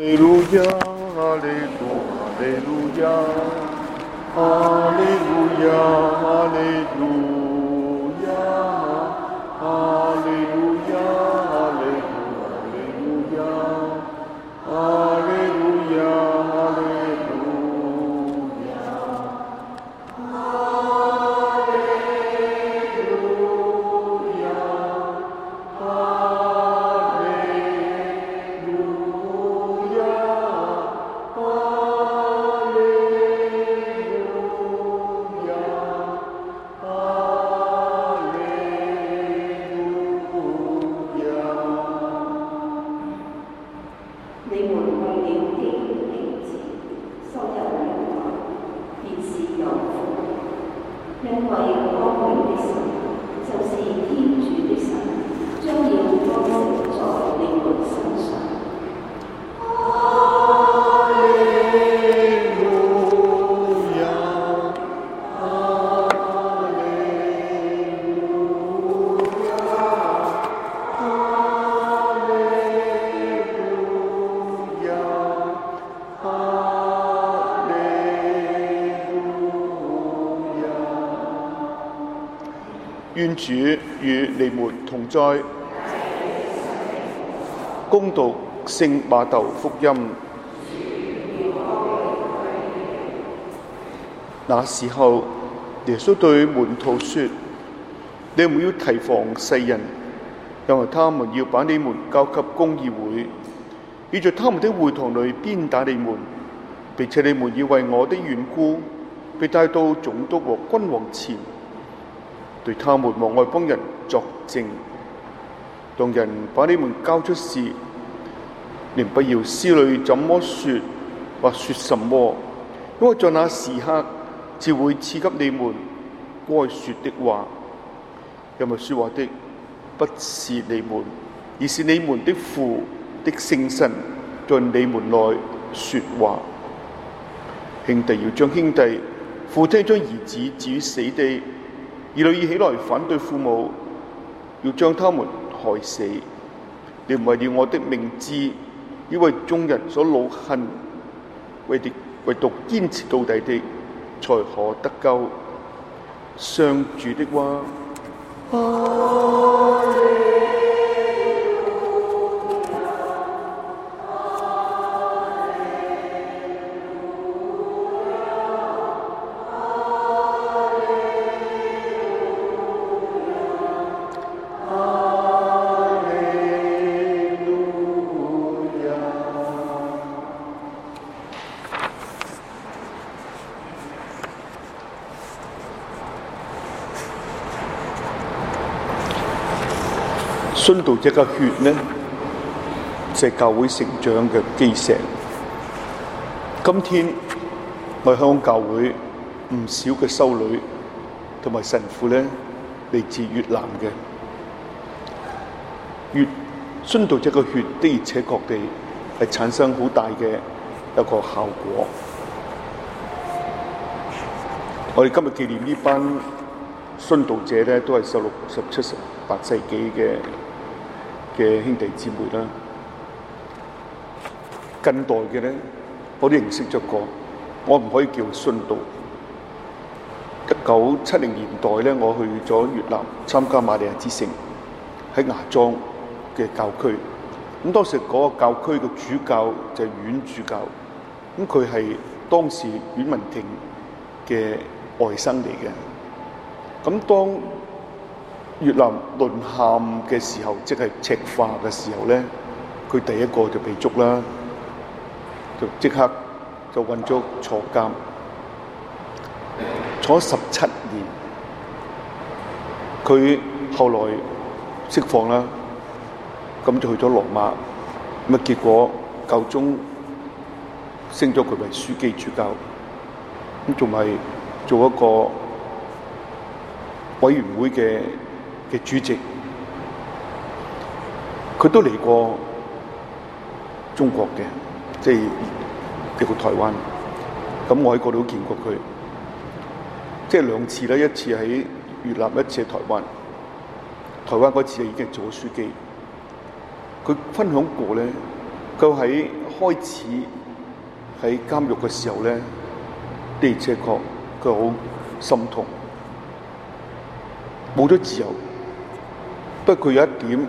利路亞，哈利路，哈利路亞，哈利路亞，哈利路亞，哈利路亞，哈利路亞，哈利路亞，哈利路亞。願主與你們同在。恭讀聖馬竇福音。那時候，耶穌對門徒說：你們要提防世人，因為他們要把你們交給公議會，要在他們的會堂裏鞭打你們，並且你們要為我的緣故被帶到總督和君王前，對他們和外邦人作證。當人把你們交出時，你們不要思慮怎麼說或說什麼，因為在那時刻只會賜給你們該說的話。因為說話的不是你們，而是你們的父的聖神在你們內說話。兄弟要將兄弟，父親將兒子置於死地，兒女要起來反對父母，要將他們害死。你們為了我的名字，要為眾人所惱恨，唯獨堅持到底的，才可得救。上主的話。殉道者嘅血呢，就係教會成長嘅基石。今天我哋香港教會唔少嘅修女同埋神父呢，嚟自越南嘅。殉道者嘅血的而且確地係產生好大嘅一個效果。我哋今日紀念呢班殉道者呢，都係16、17、18世紀嘅兄弟姊妹啦。近代嘅咧，我都認識咗個，我唔可以叫殉道。1970年代咧，我去咗越南參加瑪利亞之星喺芽莊嘅教區。咁當時嗰個教區嘅主教就係阮主教，咁佢係當時阮文婷嘅外甥嚟嘅。咁當越南淪陷嘅時候，即係赤化嘅時候咧，佢第一個就被捉啦，就即刻就運咗坐監，坐咗17年。佢後來釋放啦，咁就去咗羅馬，咁結果教宗升咗佢為樞機主教，咁仲係做一個委員會嘅主席。佢都嚟過中國嘅，即係嚟過台灣。咁我喺嗰度都見過佢，即係2次啦，一次喺越南，一次喺台灣。台灣嗰次已經做咗書記。佢分享過咧，佢喺開始喺監獄嘅時候咧，的而且確佢好心痛，冇咗自由。不過佢有一點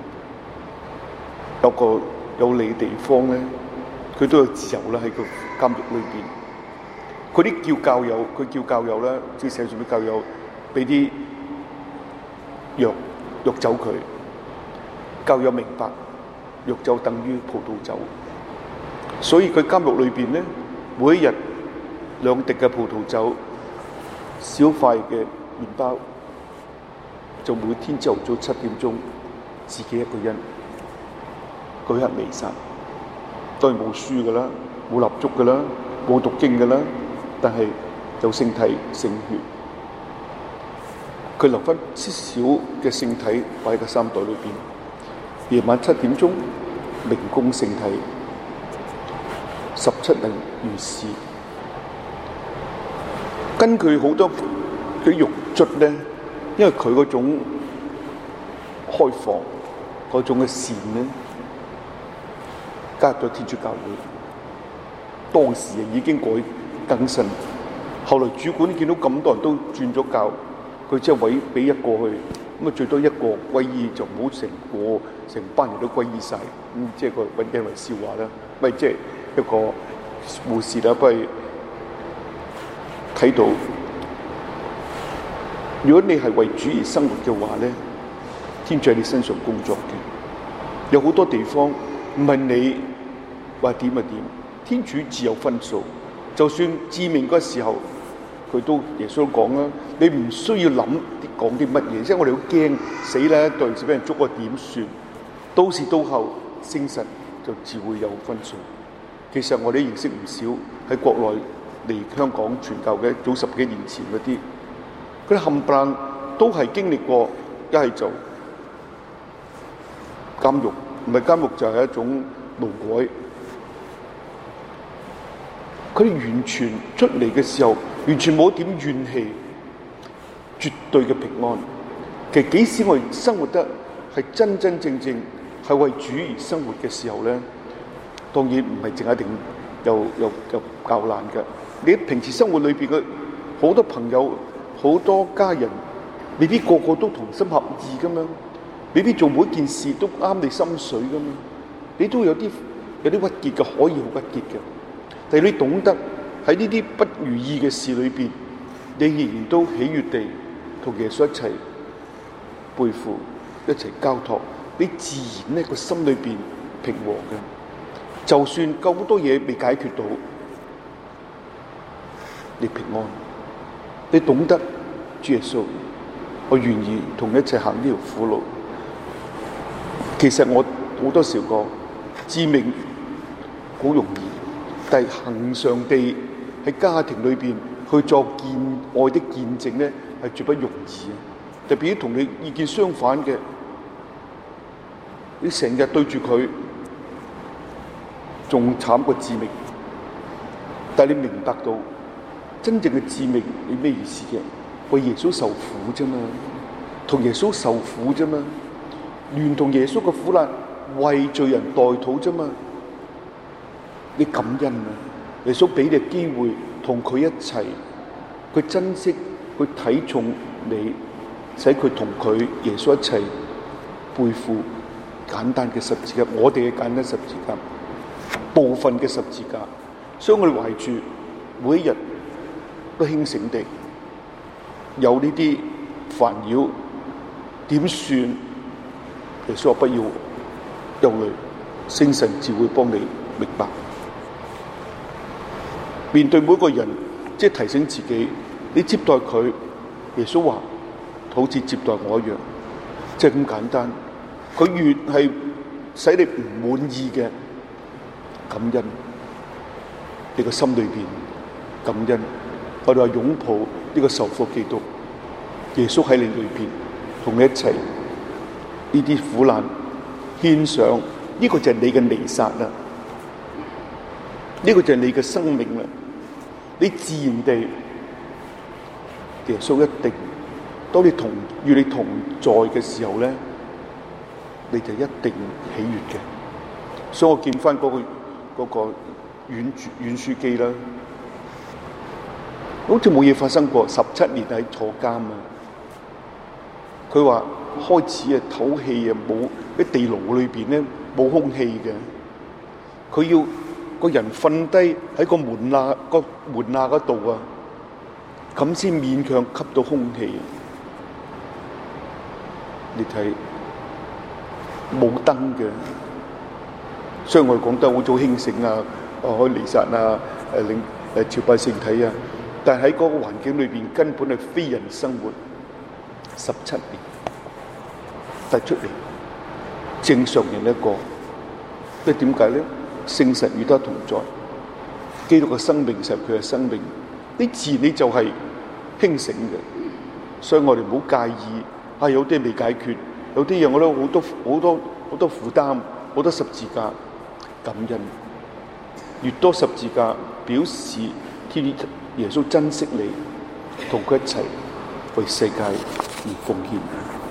有利嘅地方咧，佢都有自由啦喺個監獄裏邊。佢啲叫教友啦，即係社上啲教友，俾啲藥酒佢。教友明白藥酒等於葡萄酒，所以佢監獄裏邊咧，每一日2滴嘅葡萄酒，小塊嘅麵包，就每天朝頭早7點鐘，自己一個人舉行彌撒，當然冇書噶啦，冇蠟燭噶啦，冇讀經噶啦，但係有聖體聖血，佢留翻少少嘅聖體擺喺個衫袋裏邊。夜晚7點鐘，明供聖體，17人如是。根據好多嘅獄卒咧，因為佢嗰種開放、嗰種嘅善咧，加入咗天主教會。當時已經更新，後來主管見到咁多人都轉咗教，佢只係委俾一個去。咁啊，最多一個歸依，就唔好成班人都歸依晒。即係個揾嘅為笑話啦。咪即係一個護士啦，不過睇到，如果你係為主而生活嘅話咧，天主喺你身上工作嘅。有好多地方唔係你話點就點，天主自有分數。就算致命嗰時候，佢都耶穌講啦，你唔需要諗講啲乜嘢，即係我哋好驚死啦，對住俾人捉個點算？到時到後，聖神就自會有分數。其實我哋認識唔少喺國內嚟香港傳教嘅，早10幾年前嗰啲，佢哋冚唪唥都係經歷過，一係就監獄，唔係監獄就係一種勞改。佢哋完全出嚟嘅時候，完全冇一點怨氣，絕對嘅平安。其實幾時我哋生活得係真真正正係為主而生活嘅時候咧，當然唔係淨係一定有教難嘅。你平時生活裏邊嘅好多朋友、好多家人，未必個個都同心合意噶嘛，未必做每件事都啱你心水噶嘛，你都有啲鬱結嘅，可以好鬱結嘅。但係你懂得喺呢啲不如意嘅事裏邊，你仍然都喜悅地同耶穌一齊背負、一齊交託，你自然咧個心裏邊平和嘅。就算咁多嘢未解決到，你平安，你懂得主耶穌，我願意同你一齊行呢條苦路。其實我好多時講，致命好容易。但係恆常地喺家庭裏邊去作愛的見證咧，係絕不容易。特別同你意見相反嘅，你成日對住佢，仲慘過致命。但係你明白到真正嘅致命係咩意思嘅？為耶穌受苦啫嘛，同耶穌受苦啫嘛，聯同耶穌嘅苦難，為罪人代禱啫嘛。你感恩啊！耶穌俾你機會同佢一齊，佢珍惜，佢睇重你，使佢同佢耶穌一齊背負簡單嘅十字架，我哋嘅簡單十字架，部分嘅十字架，所以我哋懷住每一日都輕省地有呢啲煩擾，點算？耶穌話不要憂慮，聖神自會幫你明白。面對每個人，即係提醒自己，你接待佢，耶穌話好似接待我一樣，即係咁簡單。佢越係使你唔滿意嘅，感恩，你個心裏邊感恩。我哋話擁抱呢個受苦基督，耶穌喺你裏邊同你一齊，呢啲苦難獻上，呢個就係你嘅彌撒啦，呢個就係你嘅生命啦。你自然地，耶穌一定，當你與你同在嘅時候咧，你就一定喜悅嘅。所以我見翻嗰個嗰個阮書記啦，好似冇嘢發生過，17年喺坐監啊。佢話開始啊唞氣啊，冇喺地牢裏邊咧冇空氣嘅，佢要個人瞓低喺個門罅嗰度啊，咁先勉強吸到空氣。你睇冇燈嘅，所以我哋講得好早興盛啊，可以彌撒啊，令朝拜聖體啊，但係喺嗰個環境裏邊根本係非人生活17年，帶出嚟正常人一個。即係點解咧？聖神與他同在，基督嘅生命就係佢嘅生命，你自然你就係興盛嘅。所以我哋唔好介意有啲未解決，有啲嘢我都好多負擔，好多十字架，感恩越多十字架，表示天主耶穌珍惜你，同佢一齊為世界而貢獻。